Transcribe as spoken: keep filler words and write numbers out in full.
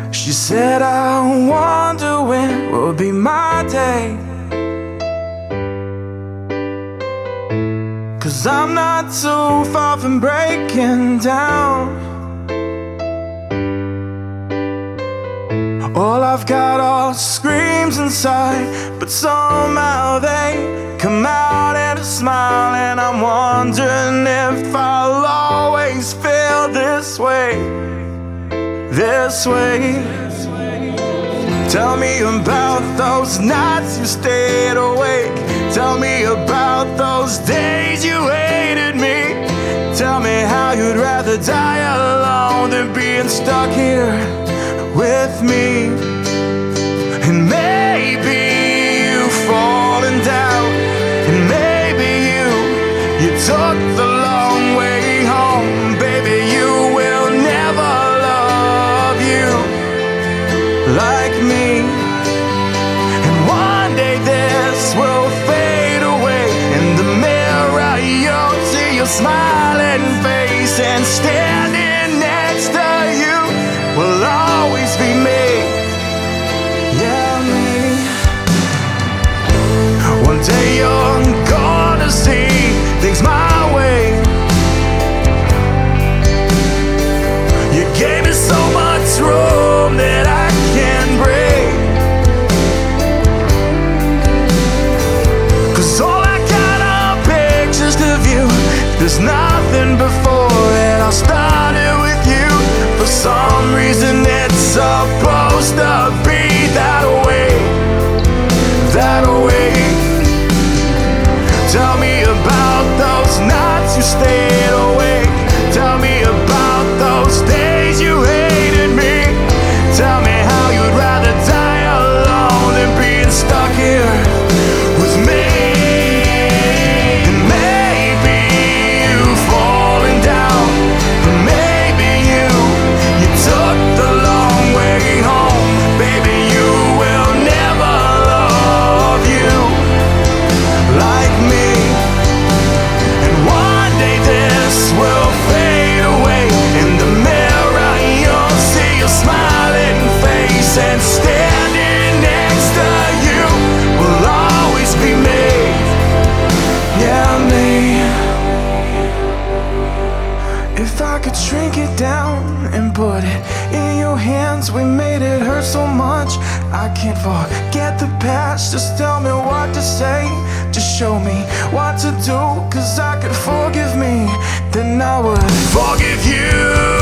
She said, I wonder when will be my day, 'cause I'm not too far from breaking down. All I've got are screams inside, but somehow they come out in a smile. And I'm wondering if I'll always feel this way, this way. Tell me about those nights you stayed awake. Tell me about those days you hated me. Tell me how you'd rather die alone than being stuck here with me. And maybe you've fallen down, and maybe you, you took the long way home. Baby, you will never love you like me. And one day this will fade away. In the mirror you'll see your smiling face, and standing next to you will always be me. Yeah, me. One day you're gonna see things my way. You gave me so much room that I can't break, 'cause all I got are pictures of you. There's nothing before it. I started with you. For some reason it's supposed to be that way, that way. Tell me about those nights you stayed awake. Tell me about those days you hated me. Tell me how you'd rather die alone than being stuck here with me. And maybe you've fallen down, and maybe you, you took the long way home. Baby, you will never love you like me. And one day this will fade away. In the mirror you'll see your smiling face, and standing next to you will always be me. Yeah, me. If I could shrink it down and put it in your hands, we made it hurt so much I can't forget the past. Just tell me what to say, just show me what to do, 'cause I could forgive me, then I would forgive you.